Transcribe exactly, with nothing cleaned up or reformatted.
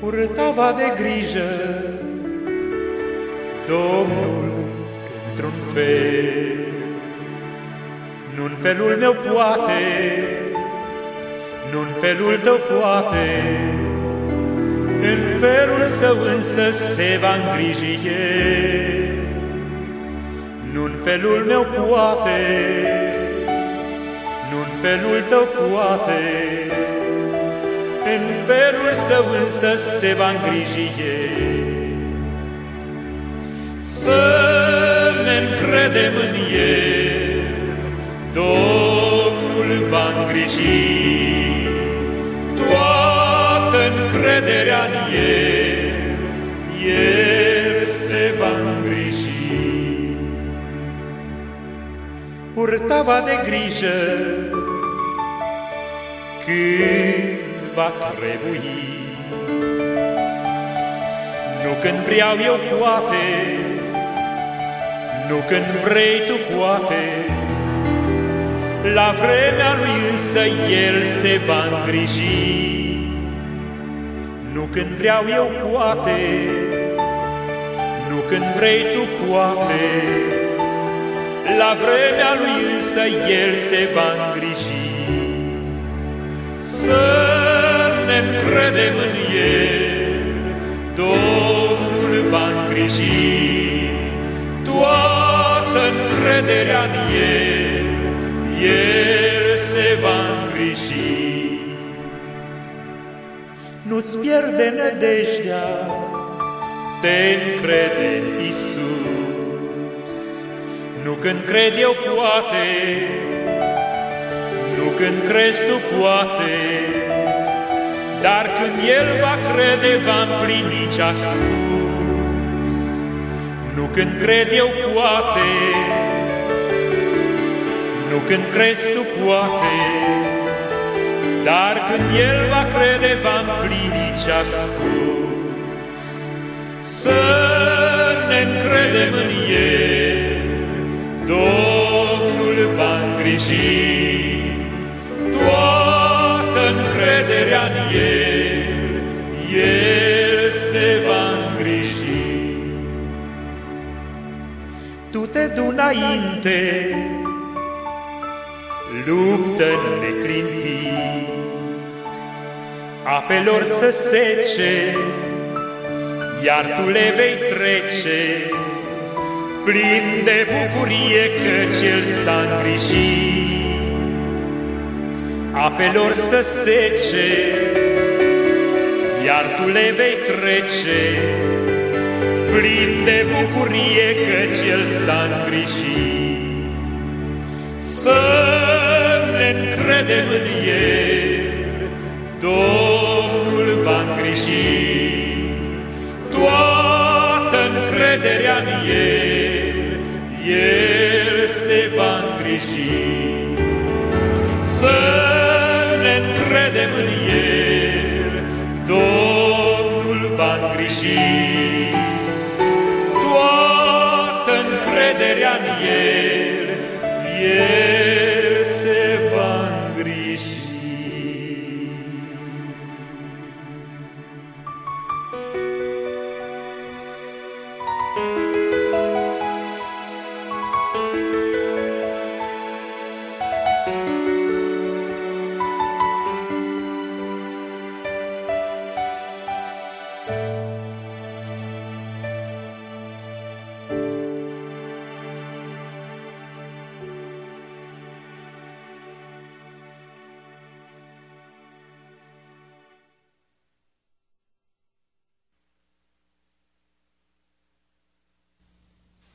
purtava de grijă Domnul într-un fel. Nu-n felul meu poate, nu-n felul tău poate, în felul său însă se va îngriji El. Nu-n felul meu poate, nu-n felul tău poate, în felul său însă se va îngriji El. Să ne încredem în El, Domnul va îngriji, toată încrederea în El, El se va îngriji. Purtava de grijă când va trebui, nu când vreau eu poate, nu când vrei tu poate, la vremea lui însă El se va îngriji. Nu când vreau eu poate, nu când vrei tu poate, la vremea lui însă El se va îngriji. Să ne încredem în El, Domnul va îngriji, toată încrederea în El, El se va îngriji. Nu-ți pierde nădejdea, te încrede în Iisus. Nu când cred eu poate, nu când crezi tu poate, dar când El va crede, va împlini ce-a spus. Nu când cred eu poate, nu când crezi tu poate, dar când El va crede, va împlini ce-a spus. Să ne încredem în El, Domnul va îngriji, toată încrederea în El, El se va îngriji. Tu te du înainte, luptă neclintit, apelor să sece, iar tu le vei trece, plin de bucurie căci El s-a îngrijit. Apelor să sece, iar tu le vei trece, plin de bucurie căci El s-a îngrijit. Să ne încredem în El, Domnul va îngriji, toată încrederea în El, El se va îngriji. Să ne încredem în El, Domnul va îngriji, toată încrederea în El, El